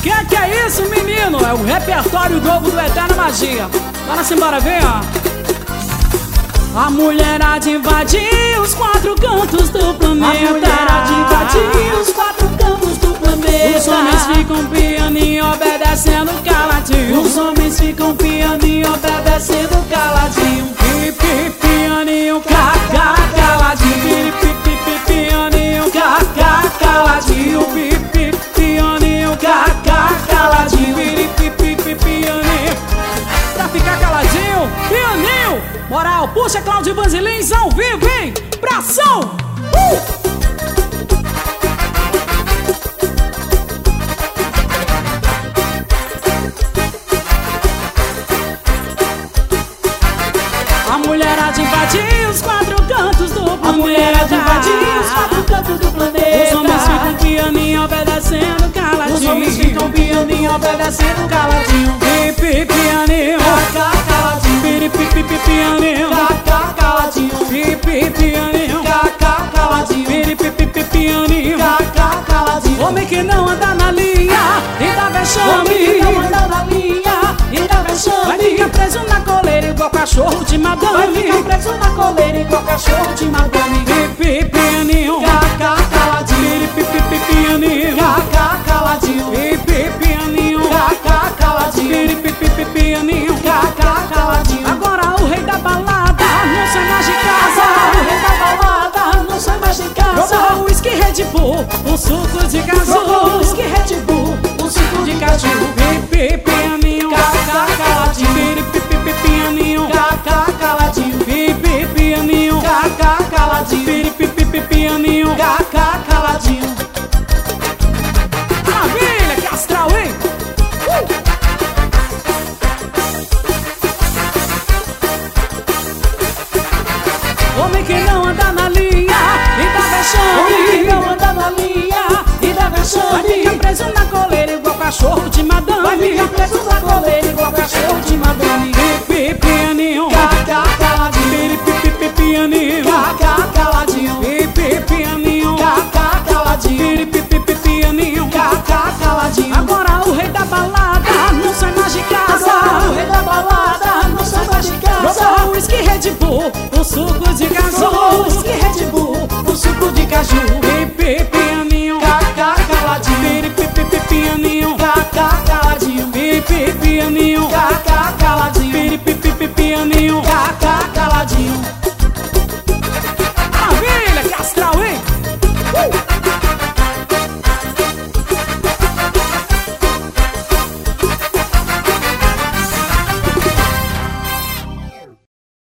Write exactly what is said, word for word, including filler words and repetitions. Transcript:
Que que é isso, menino? É o repertório novo do Eterna Magia. Bora-se embora, vem, ó. A mulherada invadiu os quatro cantos do planeta. A mulherada invadiu os quatro cantos do planeta. Os homens ficam pianinho obedecendo caladinho. Os homens ficam pianinho obedecendo caladinho. Pi, pi, pianinho, ca, ca, caladinho. Pi, pi, pi, pianinho, ca, ca, caladinho. Pi, pi, pianinho, ca, ca, caladinho. Pi, pi, pi, pi, pianinho. Pra ficar caladinho, pianinho. Moral, puxa Cláudio Vanzilins ao vivo, hein? Pra ação! Uh! A mulherada invadiu os quatro cantos do planeta. A mulherada invadiu os quatro cantos do planeta. Os homens ficam pianinho obedecendo caladinho. Os homens ficam pianinho obedecendo caladinho. Pipi, pianinho, Cacá, caladinho. pipi, pipi, pianinho, Cacá, caladinho. pipi, pianinho, Cacá, caladinho. pipi, pipi, pianinho. Cacá, caladinho. Homem que não anda na linha e dá Homem que vexame. não anda na linha e dá vexame. Vai ficar preso na coleira igual cachorro de Vai madame. ficar preso na coleira igual cachorro de madame. Pipi, pianinho, Cacá, caladinho. pipi, pipi, pianinho, Cacá, caladinho. pipi, pianinho, Cacá, caladinho. pipi, pianinho. Cacá, caladinho. Agora o rei da balada não sai mais de casa. Agora o rei da balada não sai mais de casa. Provou o whisky Red Bull, um suco de Provou caju. whisky Red Bull, um suco de caju. Pipi, pianinho, Cacá, caladinho. pipi, pianinho, Cacá, caladinho. pipi, pianinho, Cacá, caladinho. pipi, pianinho. Cacá, caladinho. Maravilha, que astral, hein? Uh! Homem que não anda na linha e dá Homem que vexame. não anda na linha e dá Vai ficar vexame. preso na coleira igual cachorro de Vai madame. ficar preso na